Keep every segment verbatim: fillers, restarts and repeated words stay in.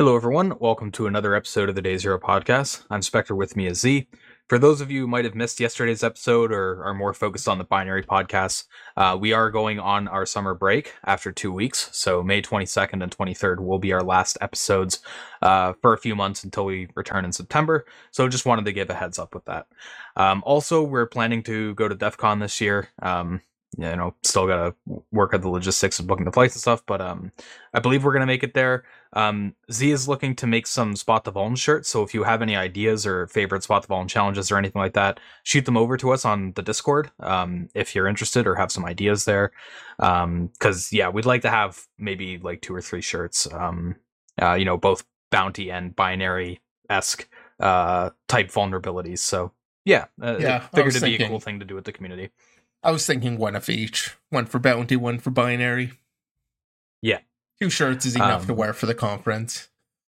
Hello, everyone. Welcome to another episode of the Day Zero podcast. I'm Spectre. With me is Z. For those of you who might have missed yesterday's episode or are more focused on the binary podcasts, uh, we are going on our summer break after two weeks. So May twenty-second and twenty-third will be our last episodes uh, for a few months until we return in September. So just wanted to give a heads up with that. Um, also, we're planning to go to DEF CON this year. Um, you know, still gotta work at the logistics of booking the flights and stuff, but um, I believe we're gonna make it there. Um, Z is looking to make some Spot the Vuln shirts, so if you have any ideas or favorite Spot the Vuln challenges or anything like that, shoot them over to us on the Discord um, if you're interested or have some ideas there. Um, because yeah, we'd like to have maybe like two or three shirts. Um, uh, you know, both bounty and binary esque uh type vulnerabilities. So yeah, uh, Yeah, I figured was it'd be a thinking- cool thing to do with the community. I was thinking one of each. One for bounty, one for binary. Yeah. Two shirts is enough Um, to wear for the conference.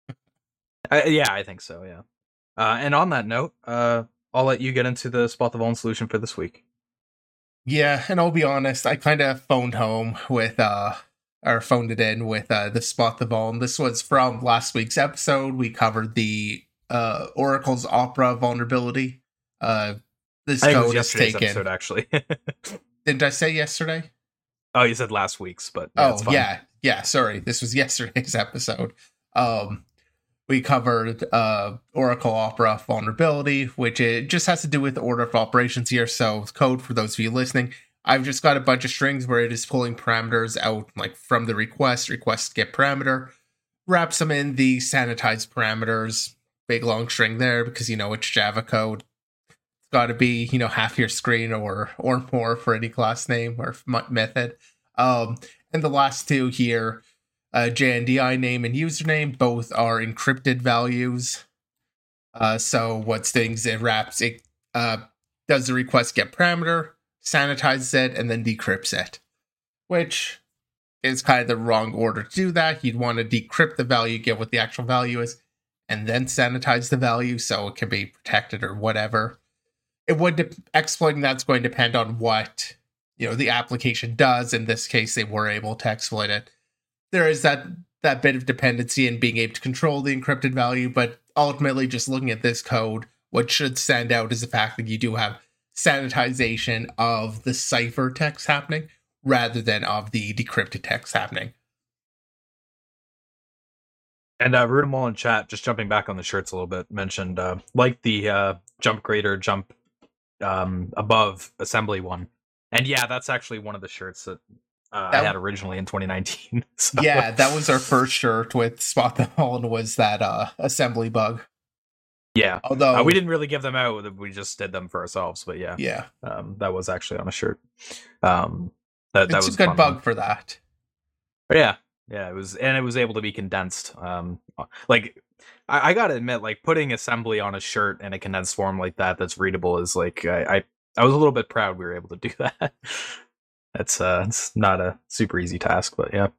I, yeah, I think so. Yeah. Uh, and on that note, uh, I'll let you get into the Spot the Vuln solution for this week. Yeah, and I'll be honest, I kind of phoned home with, uh, or phoned it in with uh, the Spot the Vuln. This was from last week's episode. We covered the uh, Oracle's Opera vulnerability. Uh, this I think it was code is yesterday's taken. episode, actually. Didn't I say yesterday? Oh, you said last week's, but yeah, Oh, it's fine. yeah. Yeah, sorry. This was yesterday's episode. Um, we covered uh, Oracle Opera vulnerability, which it just has to do with the order of operations here. So code, for those of you listening, I've just got a bunch of strings where it is pulling parameters out like from the request, request get parameter, wraps them in the sanitized parameters, big long string there because, you know, it's Java code. It's got to be, you know, half your screen or or more for any class name or m- method. Um, and the last two here, uh, J N D I name and username, both are encrypted values. Uh, so what's things it wraps, it uh, does the request get parameter, sanitizes it, and then decrypts it. Which is kind of the wrong order to do that. You'd want to decrypt the value, get what the actual value is, and then sanitize the value so it can be protected or whatever. It would de- exploiting that's going to depend on what, you know, the application does. In this case, they were able to exploit it. There is that that bit of dependency in being able to control the encrypted value, but ultimately, just looking at this code, what should stand out is the fact that you do have sanitization of the cipher text happening rather than of the decrypted text happening. And uh, Rudimal in chat, just jumping back on the shirts a little bit, mentioned uh, like the uh, jump greater jump um, above assembly one. And yeah, that's actually one of the shirts that uh, That- I had originally in twenty nineteen. So, Yeah, that was our first shirt with Spot the Vuln was that uh, assembly bug. yeah. Although Uh, we didn't really give them out; we just did them for ourselves. But yeah, yeah, um, that was actually on a shirt. Um, that that it's was a good fun bug one. for that. But yeah, yeah, it was, and it was able to be condensed. Um, like I, I gotta admit, like putting assembly on a shirt in a condensed form like that that's readable is like I, I, I was a little bit proud we were able to do that. That's uh, it's not a super easy task, but yeah.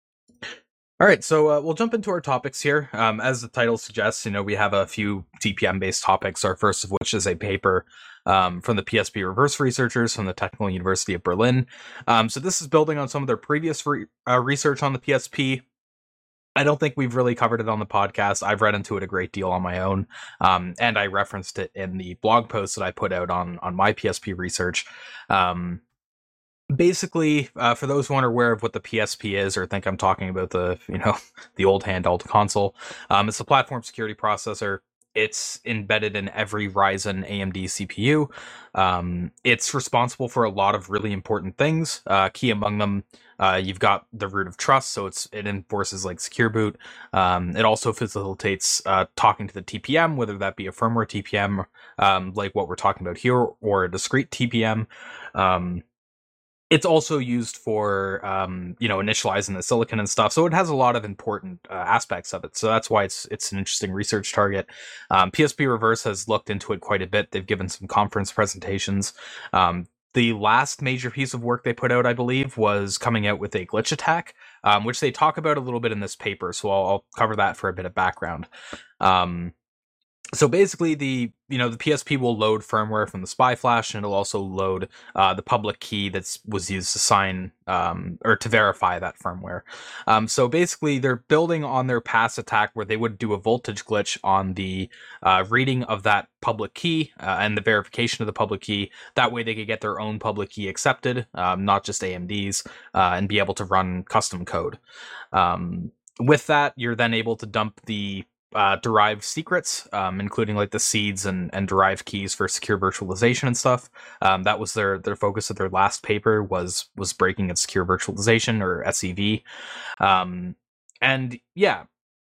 All right, so uh, we'll jump into our topics here. Um, as the title suggests, you know, we have a few T P M-based topics. Our first of which is a paper um, from the P S P reverse researchers from the Technical University of Berlin. Um, so this is building on some of their previous re- uh, research on the P S P. I don't think we've really covered it on the podcast. I've read into it a great deal on my own, um, and I referenced it in the blog post that I put out on on my P S P research. Um, Basically, uh, for those who aren't aware of what the P S P is or think I'm talking about the, you know, the old handheld console, um, it's a platform security processor. It's embedded in every Ryzen A M D C P U. Um, it's responsible for a lot of really important things. Uh, key among them, uh, you've got the root of trust, so it's it enforces like secure boot. Um, it also facilitates uh, talking to the T P M, whether that be a firmware T P M, um, like what we're talking about here, or a discrete T P M. Um, It's also used for, um, you know, initializing the silicon and stuff. So it has a lot of important uh, aspects of it. So that's why it's it's an interesting research target. Um, P S P Reverse has looked into it quite a bit. They've given some conference presentations. Um, the last major piece of work they put out, I believe, was coming out with a glitch attack, um, which they talk about a little bit in this paper. So I'll, I'll cover that for a bit of background. Um, So basically, the you know the P S P will load firmware from the SPI flash, and it'll also load uh, the public key that was used to sign um, or to verify that firmware. Um, so basically, they're building on their past attack where they would do a voltage glitch on the uh, reading of that public key uh, and the verification of the public key. That way, they could get their own public key accepted, um, not just A M D's, uh, and be able to run custom code. Um, with that, you're then able to dump the Uh, derived secrets, um, including like the seeds and, and derived keys for secure virtualization and stuff. Um, that was their their focus of their last paper was was breaking of secure virtualization, or S E V. Um, and yeah,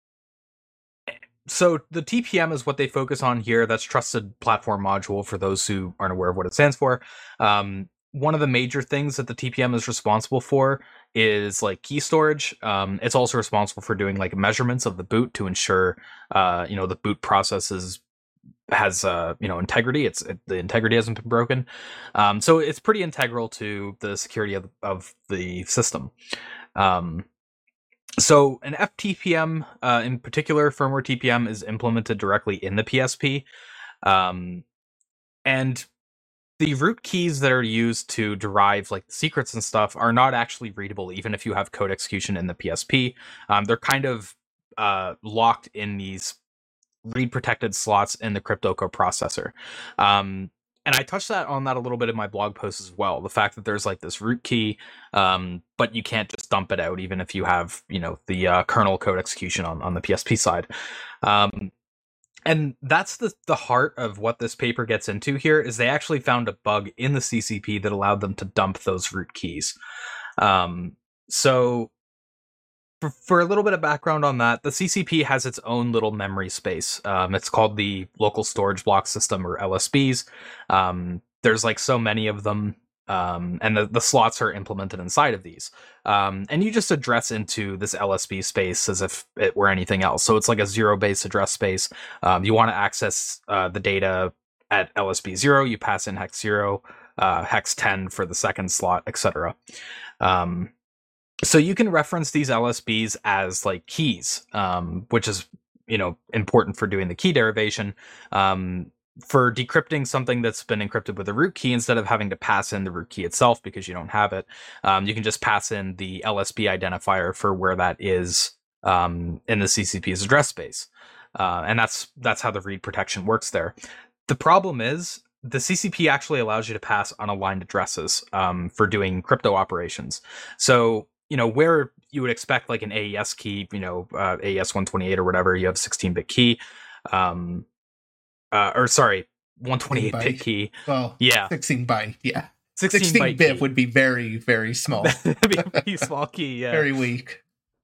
so the T P M is what they focus on here. That's Trusted Platform Module, for those who aren't aware of what it stands for. Um, one of the major things that the T P M is responsible for is like key storage. Um, it's also responsible for doing like measurements of the boot to ensure, uh, you know, the boot process is, has, uh, you know, integrity. It's it, the integrity hasn't been broken. Um, so it's pretty integral to the security of, of the system. Um, so an F T P M, uh, in particular, firmware T P M is implemented directly in the P S P. Um, and the root keys that are used to derive like secrets and stuff are not actually readable, even if you have code execution in the P S P. Um, they're kind of uh, locked in these read protected slots in the crypto coprocessor. Um, and I touched that on that a little bit in my blog post as well. The fact that there's like this root key, um, but you can't just dump it out, even if you have, you know, the uh, kernel code execution on, on the P S P side. Um, And that's the, the heart of what this paper gets into here, is they actually found a bug in the C C P that allowed them to dump those root keys. Um, so for, for a little bit of background on that, the C C P has its own little memory space. Um, it's called the Local Storage Block System, or L S Bs. Um, there's like so many of them. Um, and the, the slots are implemented inside of these. Um, and you just address into this L S B space as if it were anything else. So it's like a zero base address space. Um, you want to access uh, the data at L S B zero, you pass in hex zero, uh, hex ten for the second slot, et cetera. Um, so you can reference these L S Bs as like keys, um, which is, you know, important for doing the key derivation. Um, for decrypting something that's been encrypted with a root key, instead of having to pass in the root key itself because you don't have it, um, you can just pass in the L S B identifier for where that is um, in the C C P's address space. Uh, and that's that's how the read protection works there. The problem is the C C P actually allows you to pass unaligned addresses um, for doing crypto operations. So, you know, where you would expect like an A E S key, you know, uh, A E S one twenty-eight or whatever, you have a sixteen bit key. Um, Uh, or sorry, one twenty-eight bit key. Well, yeah, sixteen byte. Yeah, sixteen bit would be very, very small. That'd be a pretty small key. Yeah, very weak.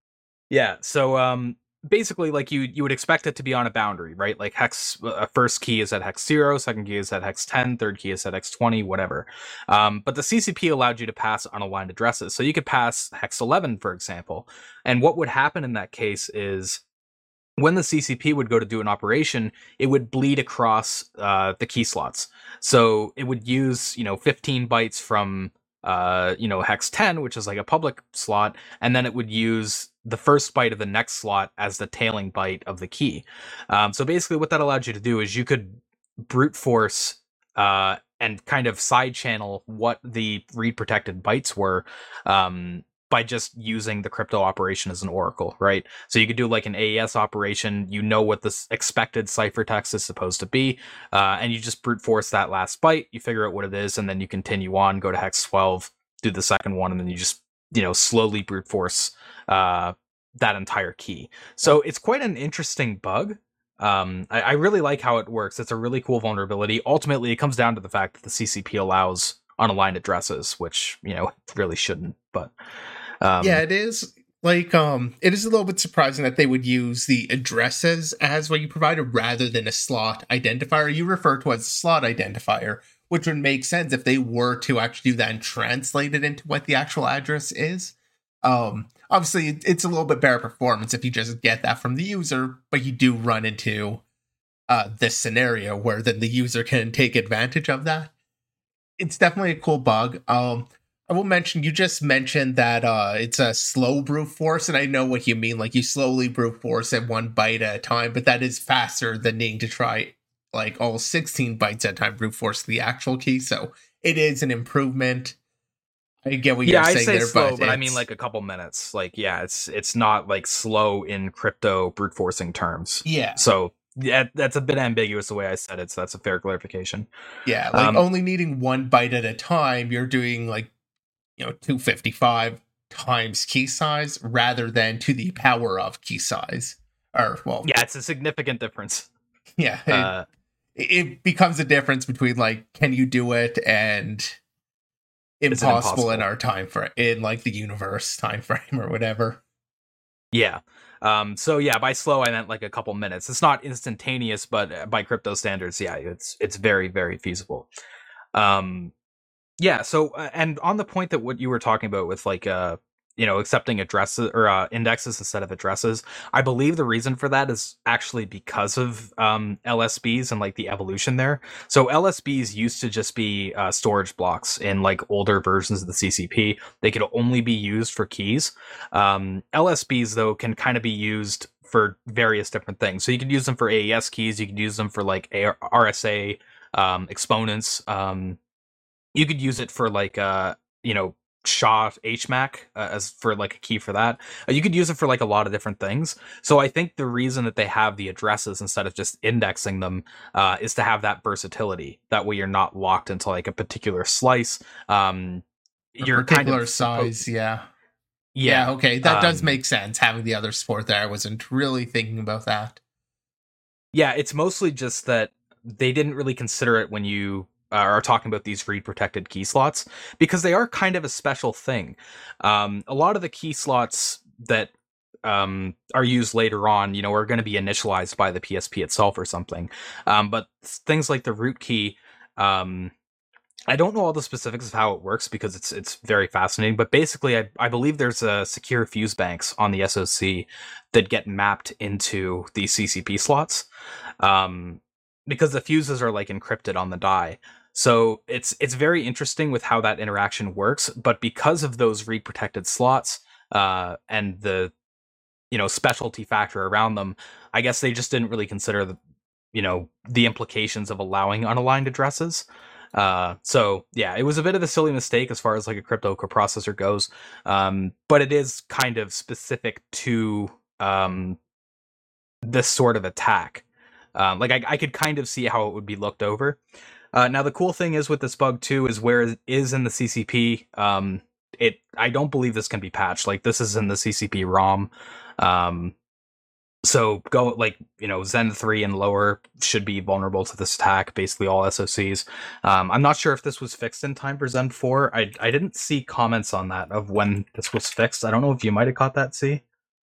Yeah. So, um, basically, like you, you would expect it to be on a boundary, right? Like hex, uh, first key is at hex zero, second key is at hex ten, third key is at hex twenty, whatever. Um, but the C C P allowed you to pass unaligned addresses, so you could pass hex eleven, for example. And what would happen in that case is, when the C C P would go to do an operation, it would bleed across uh, the key slots. So it would use, you know, fifteen bytes from, uh, you know, hex ten, which is like a public slot, and then it would use the first byte of the next slot as the tailing byte of the key. Um, so basically what that allowed you to do is you could brute force uh, and kind of side channel what the read protected bytes were, um, by just using the crypto operation as an oracle, right? So you could do like an A E S operation, you know what the expected ciphertext is supposed to be, uh, and you just brute force that last byte, you figure out what it is, and then you continue on, go to hex twelve, do the second one, and then you just, you know, slowly brute force uh, that entire key. So it's quite an interesting bug. Um, I, I really like how it works. It's a really cool vulnerability. Ultimately, it comes down to the fact that the C C P allows unaligned addresses, which, you know, really shouldn't, but... Um, yeah, it is like um, it is a little bit surprising that they would use the addresses as what you provided rather than a slot identifier. You refer to as a slot identifier, which would make sense if they were to actually do that and translate it into what the actual address is. Um, obviously, it's a little bit better performance if you just get that from the user, but you do run into uh, this scenario where then the user can take advantage of that. It's definitely a cool bug. Um, I will mention, you just mentioned that uh, it's a slow brute force, and I know what you mean. Like, you slowly brute force at one bite at a time, but that is faster than needing to try, like, all sixteen bites at a time brute force the actual key, so it is an improvement. I get what yeah, you're I saying say there, slow, but, but I mean like a couple minutes. Like, yeah, it's it's not like slow in crypto brute forcing terms. Yeah. So yeah, that's a bit ambiguous the way I said it. So that's a fair clarification. Yeah, like Um, only needing one bite at a time, you're doing like, you know, two fifty-five times key size rather than to the power of key size. Or, well, yeah, it's a significant difference. yeah, it, Uh, it becomes a difference between like, can you do it and impossible, impossible in our time frame, in like the universe time frame or whatever. Yeah. Um, so yeah, by slow I meant like a couple minutes. It's not instantaneous, but by crypto standards, yeah, it's it's very very feasible. Um, yeah. So uh, and on the point that what you were talking about with like uh you know accepting addresses or uh, indexes instead of addresses, I believe the reason for that is actually because of um L S Bs and like the evolution there. So L S Bs used to just be uh, storage blocks in like older versions of the C C P. They could only be used for keys. Um, L S Bs though can kind of be used for various different things. So you could use them for A E S keys. You could use them for like R S A um, exponents. Um, you could use it for like uh you know S H A H M A C uh, as for like a key for that. Uh, you could use it for like a lot of different things. So I think the reason that they have the addresses instead of just indexing them uh, is to have that versatility. That way you're not locked into like a particular slice. Um, A you're particular kind of size, yeah. yeah. Yeah, okay, that does um, make sense, having the other support there. I wasn't really thinking about that. Yeah, it's mostly just that they didn't really consider it when you uh, are talking about these read protected key slots because they are kind of a special thing. Um, a lot of the key slots that um, are used later on, you know, are going to be initialized by the P S P itself or something. Um, but things like the root key, um, I don't know all the specifics of how it works because it's it's very fascinating. But basically, I, I believe there's a secure fuse banks on the S O C that get mapped into these C C P slots, um, because the fuses are like encrypted on the die. So it's it's very interesting with how that interaction works. But because of those read protected slots uh, and the you know specialty factor around them, I guess they just didn't really consider the you know the implications of allowing unaligned addresses. Uh, so yeah, it was a bit of a silly mistake as far as like a crypto coprocessor goes. Um, but it is kind of specific to um, this sort of attack. Um, like I, I could kind of see how it would be looked over. Uh, now the cool thing is with this bug too is where it is in the C C P. Um, it I don't believe this can be patched. Like this is in the C C P ROM. Um, so go like you know Zen three and lower should be vulnerable to this attack. Basically all S O Cs. Um, I'm not sure if this was fixed in time for Zen four. I I didn't see comments on that of when this was fixed. I don't know if you might have caught that. See.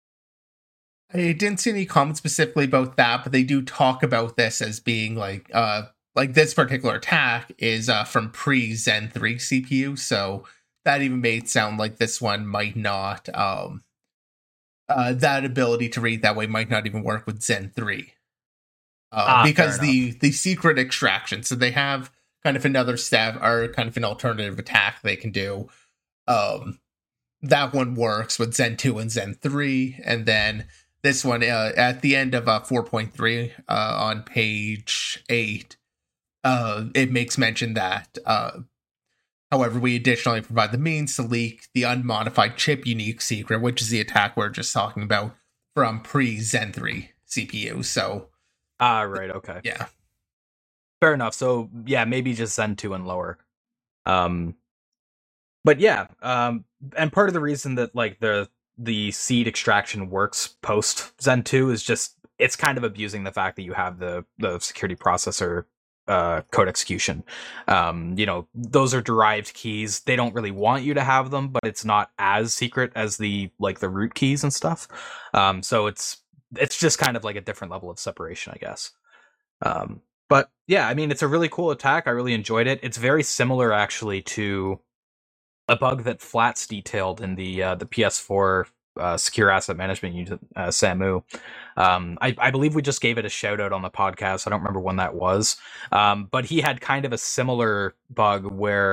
I didn't see any comments specifically about that, but they do talk about this as being like, uh, like this particular attack is uh, from pre Zen three C P U, so that even made it sound like this one might not, um, uh, that ability to read that way might not even work with Zen three. Uh, Ah, because fair the, the secret extraction, so they have kind of another step or kind of an alternative attack they can do. Um, that one works with Zen two and Zen three, and then this one, uh, at the end of uh, four point three uh, on page eight, uh, it makes mention that, uh, however, we additionally provide the means to leak the unmodified chip unique secret, which is the attack we're just talking about from pre-Zen three C P U. So, Ah, right. Okay. yeah. Fair enough. So yeah, maybe just Zen two and lower. Um, but yeah, um, and part of the reason that like the the seed extraction works post Zen two is just it's kind of abusing the fact that you have the the security processor uh code execution. Um, you know, those are derived keys. They don't really want you to have them, but it's not as secret as the like the root keys and stuff. Um, so it's it's just kind of like a different level of separation, I guess. Um, but yeah, I mean, it's a really cool attack. I really enjoyed it. It's very similar actually to a bug that Flats detailed in the uh, the P S four uh, secure asset management unit, uh, SAMU. Um, I, I believe we just gave it a shout out on the podcast. I don't remember when that was, um, but he had kind of a similar bug where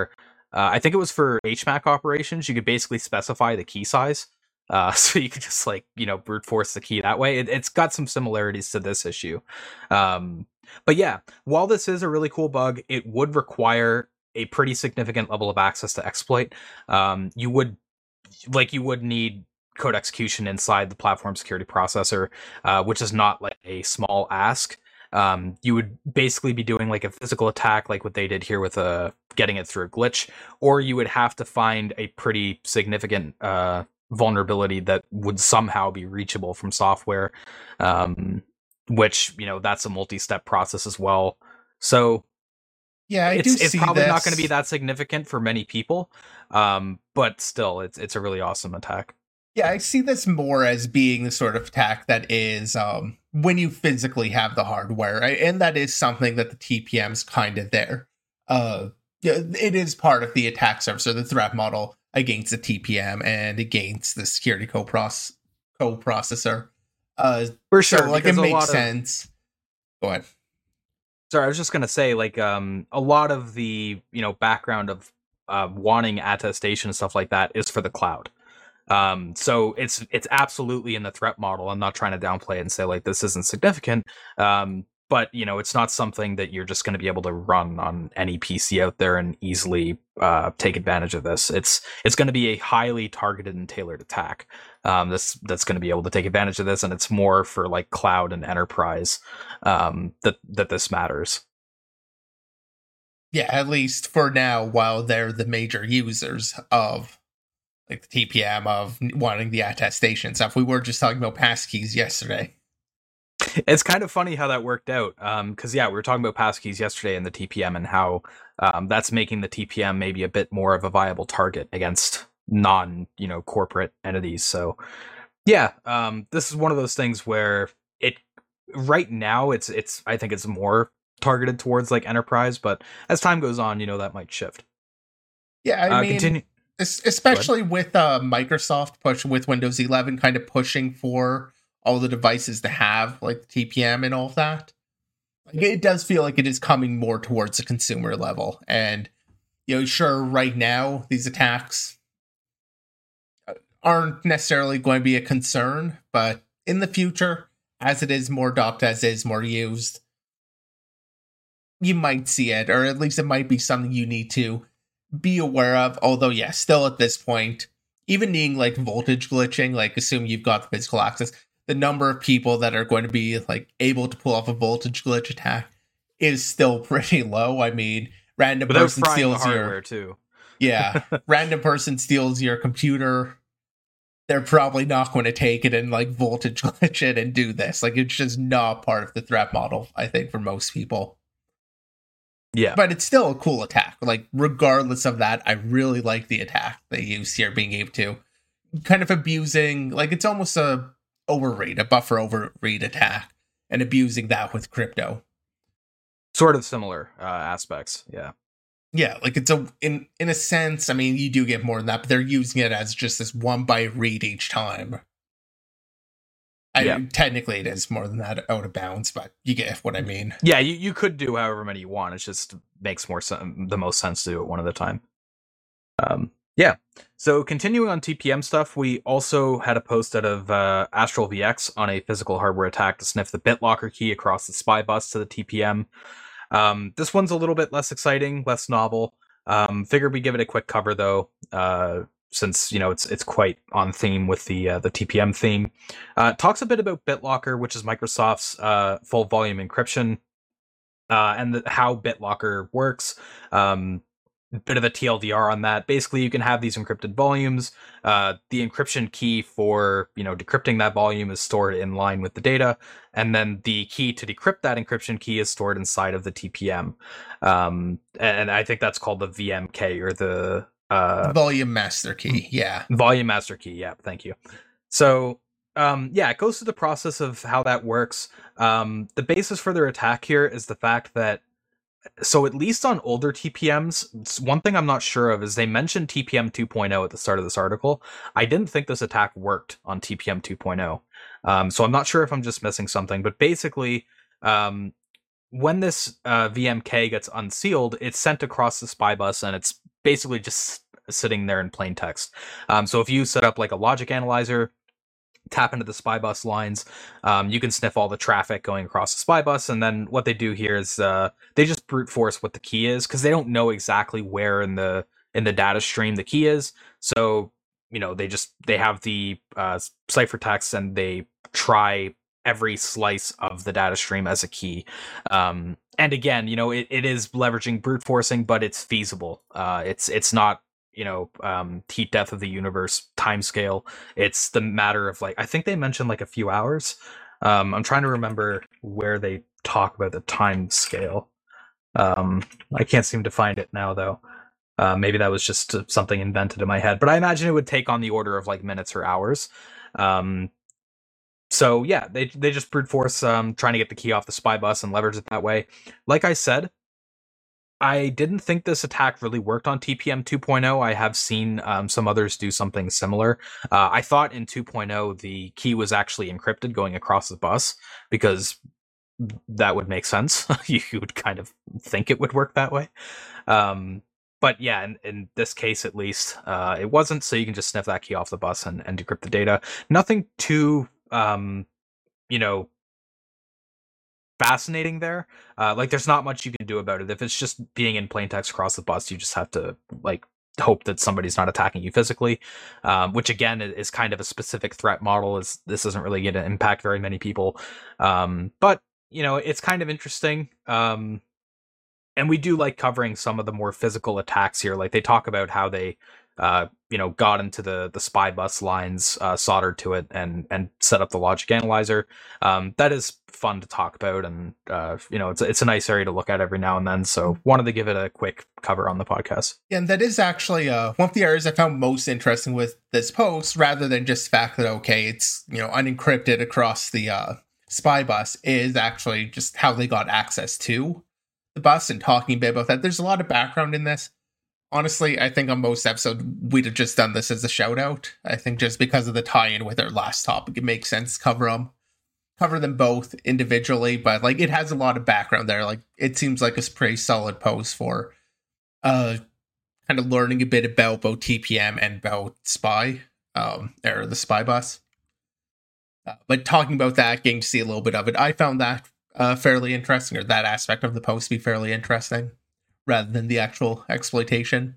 Uh, I think it was for H M A C operations. You could basically specify the key size. Uh, so you could just like, you know, brute force the key that way. It, it's got some similarities to this issue. Um, but yeah, while this is a really cool bug, it would require a pretty significant level of access to exploit. Um, you would like you would need code execution inside the platform security processor, uh, which is not like a small ask. Um, you would basically be doing like a physical attack, like what they did here with a uh, getting it through a glitch, or you would have to find a pretty significant uh, vulnerability that would somehow be reachable from software, um, which, you know, that's a multi-step process as well. So yeah, I it's do it's see probably this. not going to be that significant for many people, um, but still, it's it's a really awesome attack. Yeah, I see this more as being the sort of attack that is um, when you physically have the hardware, right? And that is something that the T P M's kind of there. Uh, yeah, it is part of the attack surface or the threat model against the T P M and against the security co-process co-processor. Uh, For sure, so, like it because a makes lot of- sense. Go ahead. Sorry, I was just gonna say, like, um, a lot of the, you know, background of uh, wanting attestation and stuff like that is for the cloud. Um, so it's it's absolutely in the threat model. I'm not trying to downplay it and say like this isn't significant. Um, but you know, it's not something that you're just going to be able to run on any P C out there and easily uh, take advantage of this. It's it's going to be a highly targeted and tailored attack. Um, this that's going to be able to take advantage of this, and it's more for like cloud and enterprise um, that that this matters. Yeah, at least for now, while they're the major users of like the T P M of wanting the attestation stuff. We were just talking about passkeys yesterday. It's kind of funny how that worked out. Um, because yeah, we were talking about passkeys yesterday in the T P M and how um that's making the T P M maybe a bit more of a viable target against non, you know, corporate entities. So yeah, um, this is one of those things where it right now it's it's I think it's more targeted towards like enterprise, but as time goes on, you know, that might shift. Yeah, I Uh, mean, continue. especially with uh, Microsoft push with Windows eleven kind of pushing for all the devices to have like the T P M and all of that. Like, it does feel like it is coming more towards the consumer level. And, you know, sure, right now, these attacks aren't necessarily going to be a concern, but in the future, as it is more adopted, as it is more used, you might see it, or at least it might be something you need to be aware of. Although, yeah, still at this point, even needing like voltage glitching, like assume you've got the physical access, the number of people that are going to be like able to pull off a voltage glitch attack is still pretty low. I mean, random Without person frying the steals hardware your too. yeah, random person steals your computer. They're probably not going to take it and like voltage glitch it and do this. Like it's just not part of the threat model, I think, for most people. Yeah. But it's still a cool attack. Like, regardless of that, I really like the attack they use here, being able to kind of abusing, like, it's almost a overread, a buffer overread attack, and abusing that with crypto. Sort of similar uh, aspects, yeah. Yeah, like it's a, in in a sense, I mean, you do get more than that, but they're using it as just this one byte read each time. I Yeah. mean, technically it is more than that out of bounds, but you get what I mean. Yeah, you, you could do however many you want. It just makes more sen- the most sense to do it one at a time. Um, yeah. So continuing on T P M stuff, we also had a post out of uh, Astral V X on a physical hardware attack to sniff the BitLocker key across the spy bus to the T P M. Um, this one's a little bit less exciting, less novel. Um, figured we give it a quick cover though. Uh, since you know it's it's quite on theme with the uh, the T P M theme. Uh, talks a bit about BitLocker, which is Microsoft's uh, full volume encryption, uh, and the, how BitLocker works. Um, bit of a T L D R on that. Basically, you can have these encrypted volumes. Uh, the encryption key for you know decrypting that volume is stored in line with the data, and then the key to decrypt that encryption key is stored inside of the T P M. Um, and I think that's called the V M K or the Uh, volume master key, yeah. Volume master key, yeah, thank you. So, um, yeah, it goes through the process of how that works. Um, the basis for their attack here is the fact that, so at least on older T P Ms, one thing I'm not sure of is they mentioned T P M two point oh at the start of this article. I didn't think this attack worked on T P M two point oh. Um, so I'm not sure if I'm just missing something, but basically, um, when this uh, V M K gets unsealed, it's sent across the spy bus and it's basically just sitting there in plain text. Um, so if you set up like a logic analyzer, tap into the spy bus lines, um, you can sniff all the traffic going across the spy bus. And then what they do here is uh, they just brute force what the key is, because they don't know exactly where in the in the data stream the key is. So, you know, they just they have the uh, ciphertext, and they try every slice of the data stream as a key. Um, and again, you know, it, it is leveraging brute forcing, but it's feasible. Uh, it's it's not, you know, um, heat death of the universe timescale. It's the matter of, like, I think they mentioned like a few hours. Um, I'm trying to remember where they talk about the time scale. Um, I can't seem to find it now, though. Uh, maybe that was just something invented in my head, but I imagine it would take on the order of like minutes or hours. Um, so yeah, they they just brute force um, trying to get the key off the spy bus and leverage it that way. Like I said, I didn't think this attack really worked on T P M two point oh. I have seen um, some others do something similar. Uh, I thought in two point oh the key was actually encrypted going across the bus, because that would make sense. You would kind of think it would work that way. Um, but yeah, in, in this case at least, uh, it wasn't, so you can just sniff that key off the bus and, and decrypt the data. Nothing too, um, you know, fascinating there. Uh, like, there's not much you can do about it. If it's just being in plain text across the bus, you just have to, like, hope that somebody's not attacking you physically, um, which again is kind of a specific threat model. Is this isn't really going to impact very many people, um, but you know, it's kind of interesting. Um, and we do like covering some of the more physical attacks here. Like, they talk about how they, uh, you know, got into the the spy bus lines, uh, soldered to it, and and set up the logic analyzer. Um, that is fun to talk about, and uh, you know, it's it's a nice area to look at every now and then. So wanted to give it a quick cover on the podcast. Yeah, and that is actually uh, one of the areas I found most interesting with this post, rather than just the fact that, okay, it's, you know, unencrypted across the uh, spy bus, is actually just how they got access to the bus and talking a bit about that. There's a lot of background in this. Honestly, I think on most episodes, we'd have just done this as a shout out. I think just because of the tie-in with our last topic, it makes sense to cover them, cover them both individually, but like, it has a lot of background there. Like, it seems like a pretty solid post for uh, kind of learning a bit about both T P M and about Spy, um, or the Spy Bus. Uh, but talking about that, getting to see a little bit of it, I found that uh, fairly interesting, or that aspect of the post to be fairly interesting, rather than the actual exploitation.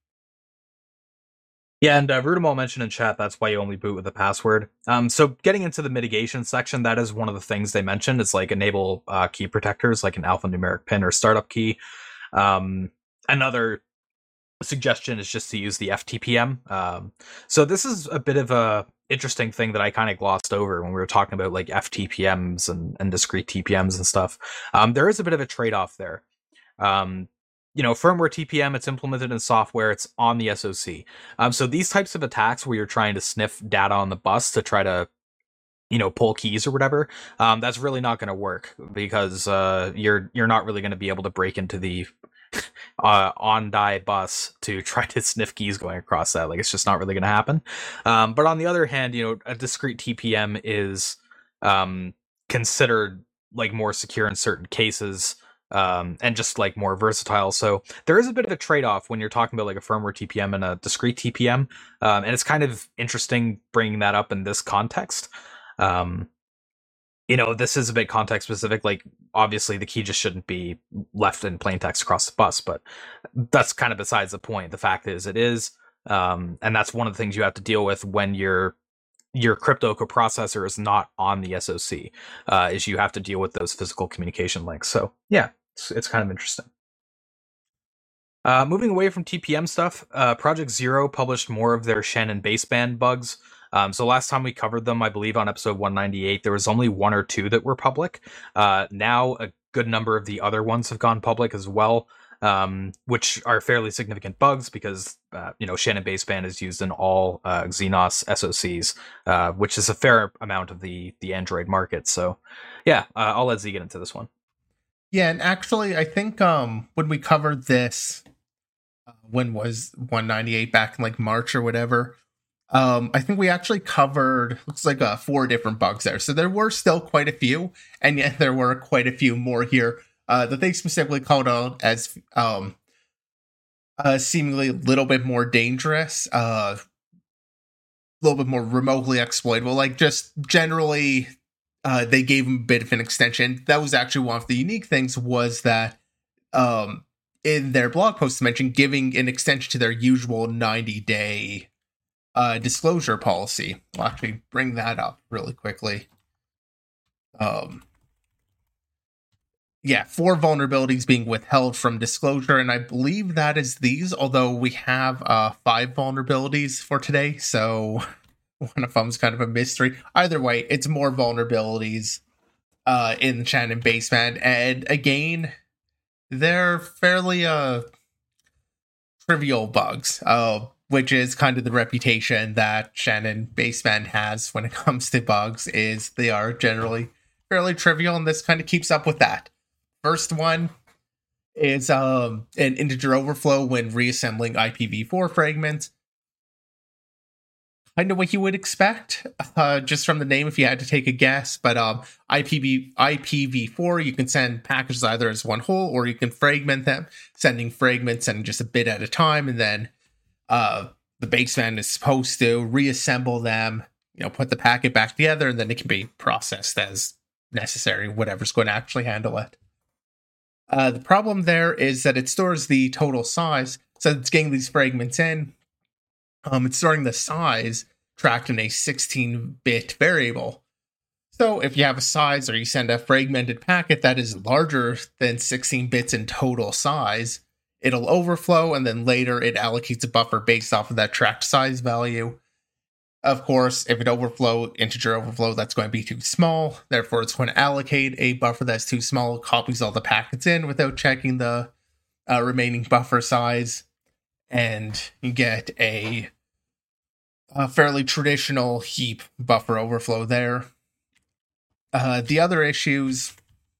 Yeah, and uh, Rudimal mentioned in chat that's why you only boot with a password. Um, so getting into the mitigation section, that is one of the things they mentioned. It's like enable uh, key protectors, like an alphanumeric pin or startup key. Um, another suggestion is just to use the F T P M. Um, so this is a bit of a interesting thing that I kind of glossed over when we were talking about like F T P Ms and, and discrete T P Ms and stuff. Um, there is a bit of a trade-off there. Um, you know, firmware T P M, it's implemented in software, it's on the S O C. Um, so these types of attacks where you're trying to sniff data on the bus to try to, you know, pull keys or whatever, um, that's really not going to work, because uh, you're you're not really going to be able to break into the uh, on-die bus to try to sniff keys going across that. Like, it's just not really going to happen. Um, but on the other hand, you know, a discrete T P M is um, considered like more secure in certain cases, um, and just like more versatile. So there is a bit of a trade-off when you're talking about like a firmware T P M and a discrete T P M. Um, and it's kind of interesting bringing that up in this context. Um, you know, this is a bit context specific. Like, obviously the key just shouldn't be left in plain text across the bus, but that's kind of besides the point. The fact is it is, um, and that's one of the things you have to deal with when your your crypto coprocessor is not on the S O C, uh, is you have to deal with those physical communication links. So yeah, it's, it's kind of interesting. Uh, moving away from T P M stuff, uh, Project Zero published more of their Shannon baseband bugs. Um, so last time we covered them, I believe on episode one ninety-eight, there was only one or two that were public. Uh, now a good number of the other ones have gone public as well, um, which are fairly significant bugs because, uh, you know, Shannon baseband is used in all uh, Xenos S O Cs, uh, which is a fair amount of the, the Android market. So yeah, uh, I'll let Z get into this one. Yeah, and actually, I think um, when we covered this, uh, when was one ninety-eight, back in like March or whatever, Um, I think we actually covered, looks like uh, four different bugs there. So there were still quite a few, and yet there were quite a few more here uh, that they specifically called out as um, uh, seemingly a little bit more dangerous, uh, a little bit more remotely exploitable. Like, just generally, uh, they gave them a bit of an extension. That was actually one of the unique things, was that um, in their blog post mentioned giving an extension to their usual ninety-day uh, disclosure policy. I'll actually bring that up really quickly. Um, yeah, four vulnerabilities being withheld from disclosure, and I believe that is these, although we have uh, five vulnerabilities for today, so one of them's kind of a mystery. Either way, it's more vulnerabilities uh, in Shannon Baseband, and again, they're fairly uh, trivial bugs, uh, which is kind of the reputation that Shannon Baseband has when it comes to bugs, is they are generally fairly trivial, and this kind of keeps up with that. First one is um, an integer overflow when reassembling I P v four fragments. Kind of what you would expect, uh, just from the name if you had to take a guess. But um, I P v four, you can send packages either as one whole, or you can fragment them, sending fragments and just a bit at a time. And then uh, the baseband is supposed to reassemble them, you know, put the packet back together, and then it can be processed as necessary, whatever's going to actually handle it. Uh, the problem there is that it stores the total size, so it's getting these fragments in. Um, it's storing the size tracked in a sixteen-bit variable. So if you have a size, or you send a fragmented packet that is larger than sixteen bits in total size, it'll overflow, and then later it allocates a buffer based off of that tracked size value. Of course, if it overflow, integer overflow, that's going to be too small. Therefore, it's going to allocate a buffer that's too small, copies all the packets in without checking the uh, remaining buffer size, and you get a, a fairly traditional heap buffer overflow there. Uh, the other issues,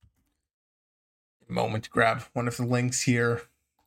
a moment to grab one of the links here.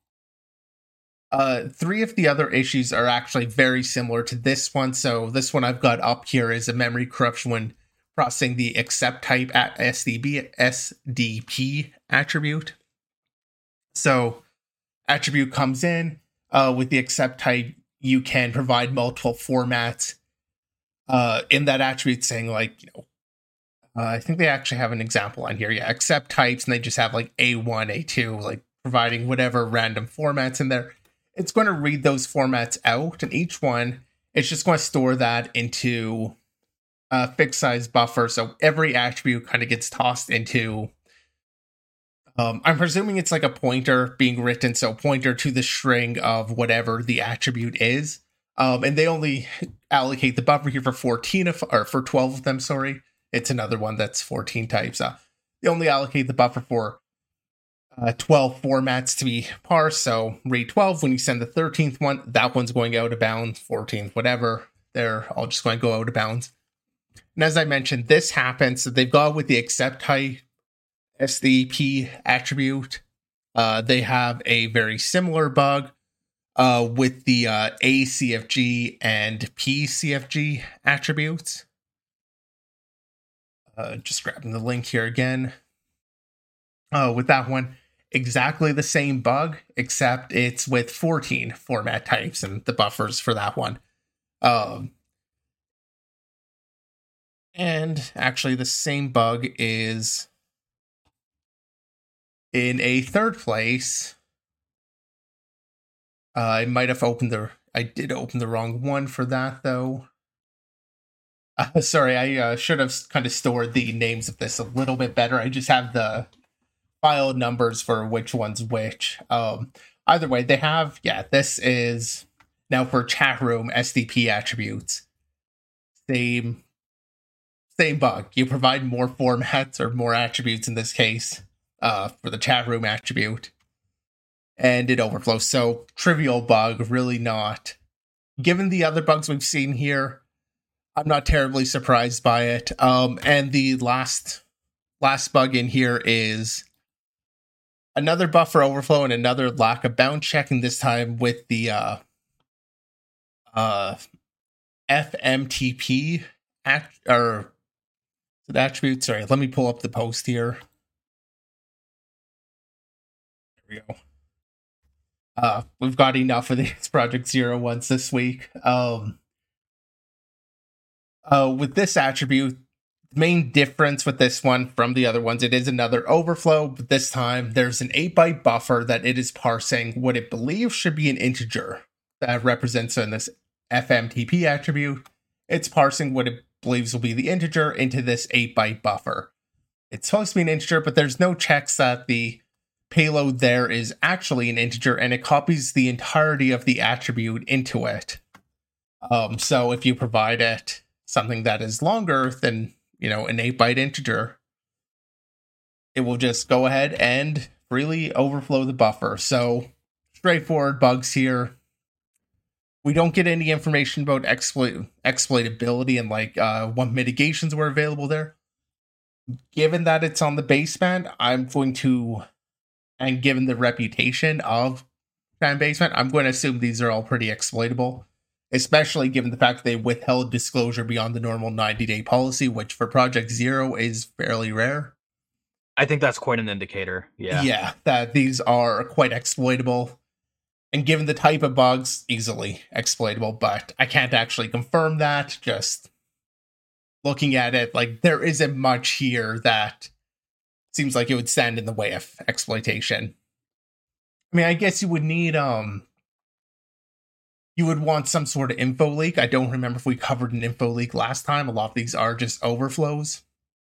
Uh, three of the other issues are actually very similar to this one. So this one I've got up here is a memory corruption when processing the accept type at S D B, S D P attribute. So attribute comes in, uh, with the accept type, you can provide multiple formats uh, in that attribute, saying like, you know, uh, I think they actually have an example on here. Yeah, accept types, and they just have like A one, A two, like providing whatever random formats in there. It's going to read those formats out, and each one, it's just going to store that into a fixed size buffer. So every attribute kind of gets tossed into, um, I'm presuming it's like a pointer being written. So pointer to the string of whatever the attribute is. Um, and they only allocate the buffer here for fourteen of, or for twelve of them. Sorry. It's another one that's fourteen types. Uh, they only allocate the buffer for Uh, twelve formats to be parsed, so read twelve. When you send the thirteenth one, that one's going out of bounds, fourteenth, whatever. They're all just going to go out of bounds. And as I mentioned, this happens, so they've gone with the accept type S D P attribute. Uh, they have a very similar bug uh, with the uh, A C F G and P C F G attributes. Uh, just grabbing the link here again. Uh, with that one, exactly the same bug, except it's with fourteen format types and the buffers for that one. Um, and actually, the same bug is in a third place. Uh, I might have opened the... I did open the wrong one for that, though. Uh, sorry, I uh, should have kind of stored the names of this a little bit better. I just have the file numbers for which one's which. Um, either way, they have, yeah, this is now for chat room S D P attributes. Same, same bug. You provide more formats or more attributes in this case uh, for the chat room attribute, and it overflows. So trivial bug, really not. Given the other bugs we've seen here, I'm not terribly surprised by it. Um, and the last last bug in here is another buffer overflow and another lack of bound checking, this time with the uh, uh, F M T P at, or the attribute. Sorry, let me pull up the post here. There we go. Uh, we've got enough of these Project Zero ones this week. Um, uh, with this attribute, the main difference with this one from the other ones, it is another overflow, but this time there's an eight byte buffer that it is parsing what it believes should be an integer that represents in this F M T P attribute. It's parsing what it believes will be the integer into this eight byte buffer. It's supposed to be an integer, but there's no checks that the payload there is actually an integer, and it copies the entirety of the attribute into it. Um, so if you provide it something that is longer than, you know, an eight byte integer, it will just go ahead and freely overflow the buffer. So straightforward bugs here. We don't get any information about exploit exploitability and like uh, what mitigations were available there. Given that it's on the baseband, I'm going to, and given the reputation of fan baseband, I'm going to assume these are all pretty exploitable, especially given the fact that they withheld disclosure beyond the normal ninety day policy, which for Project Zero is fairly rare. I think that's quite an indicator. Yeah. Yeah, that these are quite exploitable. And given the type of bugs, easily exploitable, but I can't actually confirm that. Just looking at it, like, there isn't much here that seems like it would stand in the way of exploitation. I mean, I guess you would need, um, you would want some sort of info leak. I don't remember if we covered an info leak last time. A lot of these are just overflows.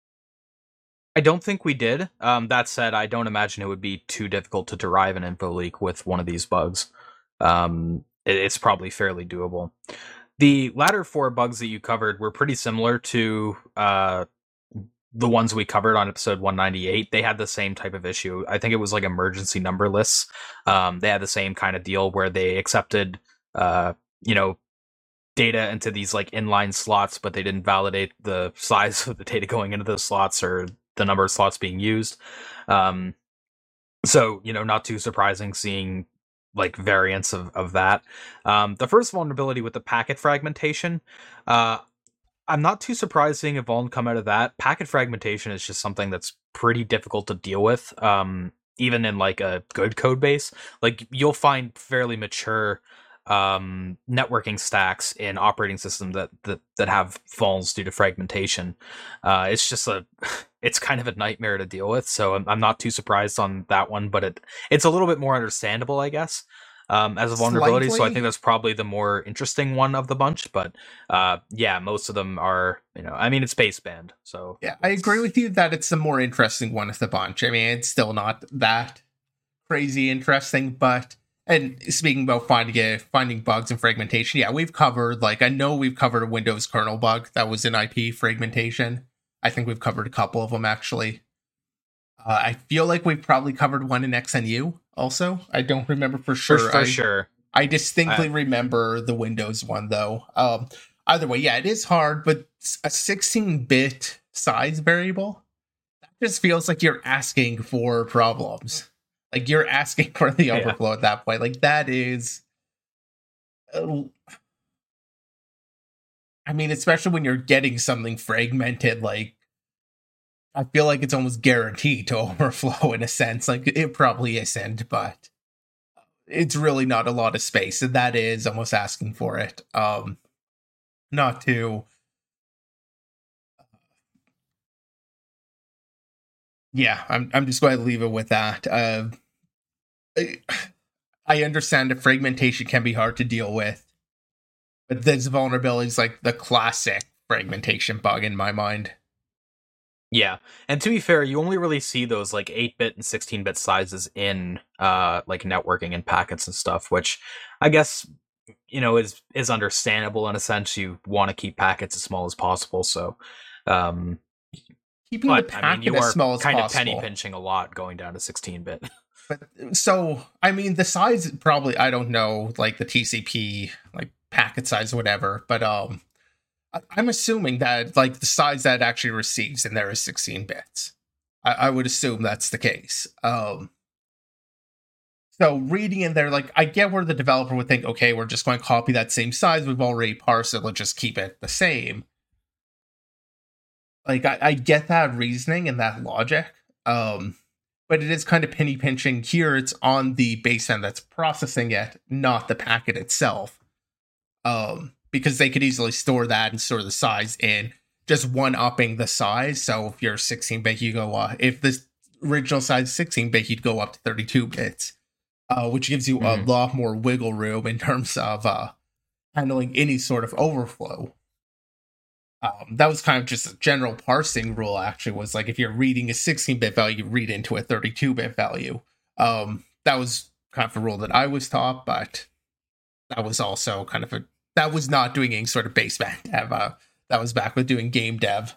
I don't think we did. Um, that said, I don't imagine it would be too difficult to derive an info leak with one of these bugs. Um, it, it's probably fairly doable. The latter four bugs that you covered were pretty similar to uh, the ones we covered on episode one ninety-eight. They had the same type of issue. I think it was like emergency number lists. Um, they had the same kind of deal where they accepted, uh, you know, data into these like inline slots, but they didn't validate the size of the data going into those slots or the number of slots being used. Um, so, you know, not too surprising seeing like variants of, of that. Um, the first vulnerability with the packet fragmentation, uh, I'm not too surprised seeing a vuln come out of that. Packet fragmentation is just something that's pretty difficult to deal with, um, even in like a good code base. Like you'll find fairly mature um networking stacks in operating systems that that, that have vulns due to fragmentation. Uh it's just a it's kind of a nightmare to deal with, so I'm, I'm not too surprised on that one, but it it's a little bit more understandable, I guess, um as a vulnerability. Slightly. So I think that's probably the more interesting one of the bunch, but uh yeah, most of them are, you know, I mean, it's baseband, so yeah, I agree with you that it's the more interesting one of the bunch. I mean, it's still not that crazy interesting, but and speaking about finding uh, finding bugs and fragmentation, yeah, we've covered, like, I know we've covered a Windows kernel bug that was in I P fragmentation. I think we've covered a couple of them, actually. Uh, I feel like we've probably covered one in X N U also. I don't remember for sure. For, for I, sure. I distinctly uh, remember the Windows one, though. Um, either way, yeah, it is hard, but a sixteen-bit size variable, that just feels like you're asking for problems. Like, you're asking for the overflow yeah. at that point. Like, that is... Uh, I mean, especially when you're getting something fragmented, like, I feel like it's almost guaranteed to overflow in a sense. Like, it probably isn't, but it's really not a lot of space. And that is almost asking for it. Um, not to... Yeah, I'm, I'm just going to leave it with that. Uh, I understand that fragmentation can be hard to deal with, but this vulnerability is like the classic fragmentation bug in my mind. Yeah, and to be fair, you only really see those like eight-bit and sixteen-bit sizes in uh, like networking and packets and stuff, which I guess, you know, is is understandable in a sense. You want to keep packets as small as possible, so um, keeping but, the packet I mean, you as are small as kind possible. of penny pinching a lot going down to sixteen-bit. But so, I mean, the size probably, I don't know, like the T C P, like packet size, whatever, but um, I'm assuming that like the size that it actually receives in there is sixteen bits. I, I would assume that's the case. Um, so reading in there, like, I get where the developer would think, okay, we're just going to copy that same size. We've already parsed it. Let's just keep it the same. Like, I, I get that reasoning and that logic. Um, but it is kind of penny pinching. Here it's on the baseband that's processing it, not the packet itself. Um, because they could easily store that and store the size in just one upping the size. So if you're sixteen bit, you go, uh, if this original size is sixteen bit, you'd go up to thirty-two bits, uh, which gives you mm-hmm. a lot more wiggle room in terms of uh, handling any sort of overflow. Um, that was kind of just a general parsing rule, actually, was like if you're reading a sixteen bit value, read into a thirty-two bit value. Um, that was kind of a rule that I was taught, but that was also kind of a, that was not doing any sort of baseband dev. Uh, that was back with doing game dev.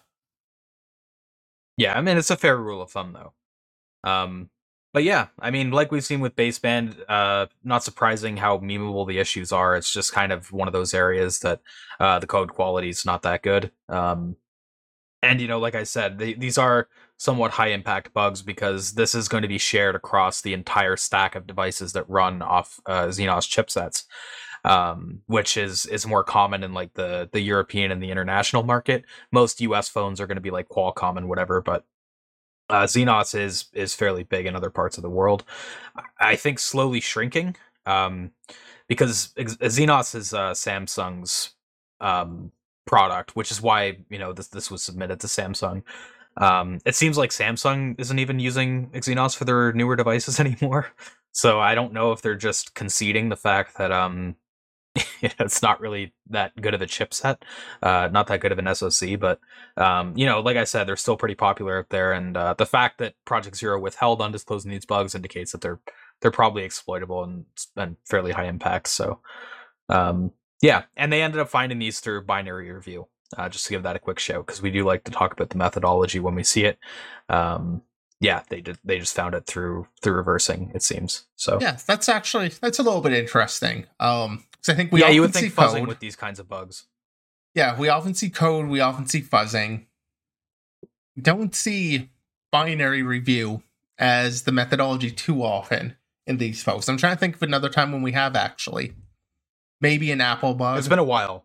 Yeah, I mean, it's a fair rule of thumb, though. Um, but yeah, I mean, like we've seen with baseband, uh, not surprising how memeable the issues are. It's just kind of one of those areas that uh, the code quality is not that good. Um, and, you know, like I said, they, these are somewhat high impact bugs because this is going to be shared across the entire stack of devices that run off uh, Xenos chipsets. Um, which is is more common in like the the European and the international market. Most U S phones are going to be like Qualcomm and whatever, but uh, Xenos is is fairly big in other parts of the world. I think slowly shrinking um, because Xenos is uh, Samsung's um, product, which is why you know this this was submitted to Samsung. Um, it seems like Samsung isn't even using Xenos for their newer devices anymore, so I don't know if they're just conceding the fact that um. it's not really that good of a chipset, uh, not that good of an S O C, but um, you know, like I said, they're still pretty popular out there, and uh, the fact that Project Zero withheld undisclosing these bugs indicates that they're they're probably exploitable and, and fairly high impact. So, um, yeah, and they ended up finding these through binary review. Uh, just to give that a quick shout, because we do like to talk about the methodology when we see it. Um, yeah, they did. They just found it through through reversing, it seems. So yeah, that's actually that's a little bit interesting. Um, because I think we yeah, often you would think see fuzzing code. with these kinds of bugs. Yeah, we often see code. We often see fuzzing. Don't see binary review as the methodology too often in these posts. I'm trying to think of another time when we have actually. Maybe an Apple bug. It's been a while.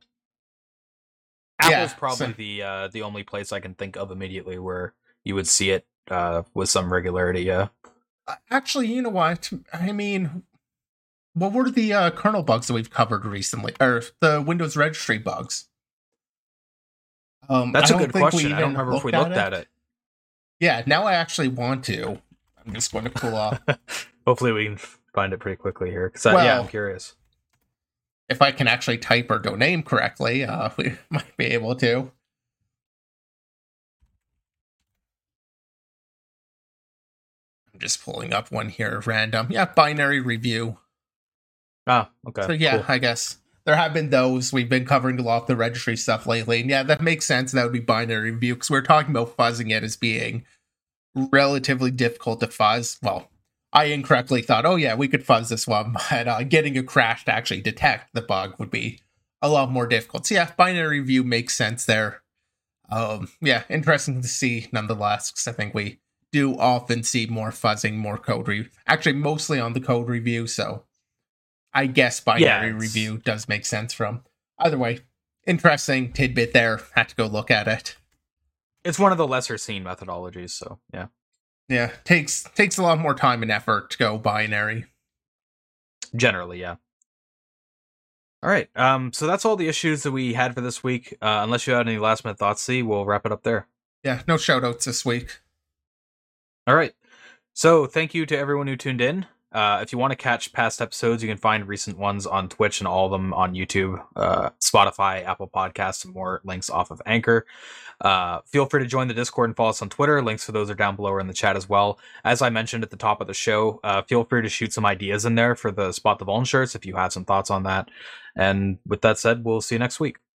Apple's Yeah, probably so- the uh, the only place I can think of immediately where you would see it uh, with some regularity. Yeah. Uh, Actually, you know what? I mean, what were the uh, kernel bugs that we've covered recently? Or the Windows registry bugs? Um, That's I a don't good think we question. I don't even remember if we looked looked at it. Yeah, now I actually want to. I'm just going to pull up. Hopefully we can find it pretty quickly here. Because yeah, Well- I'm curious. If I can actually type our domain correctly, uh, we might be able to. I'm just pulling up one here, random. Yeah, binary review. Ah, okay. So yeah, cool. I guess there have been those. We've been covering a lot of the registry stuff lately. And yeah, that makes sense. That would be binary review because we're talking about fuzzing it as being relatively difficult to fuzz. Well, I incorrectly thought, oh yeah, we could fuzz this one, but uh, getting a crash to actually detect the bug would be a lot more difficult. So yeah, binary review makes sense there. Um, yeah, interesting to see nonetheless, because I think we do often see more fuzzing, more code review. Actually, mostly on the code review, so I guess binary Yeah, it's- review does make sense from. Either way, interesting tidbit there. Had to go look at it. It's one of the lesser seen methodologies, so yeah. Yeah, takes takes a lot more time and effort to go binary. Generally, yeah. All right. Um, so that's all the issues that we had for this week. Uh, unless you had any last minute thoughts, see, we'll wrap it up there. Yeah, no shoutouts this week. All right. So thank you to everyone who tuned in. Uh, if you want to catch past episodes, you can find recent ones on Twitch and all of them on YouTube, uh, Spotify, Apple Podcasts, and more links off of Anchor. Uh, feel free to join the Discord and follow us on Twitter. Links for those are down below or in the chat as well. As I mentioned at the top of the show, uh, feel free to shoot some ideas in there for the Spot the Vuln shirts if you have some thoughts on that. And with that said, we'll see you next week.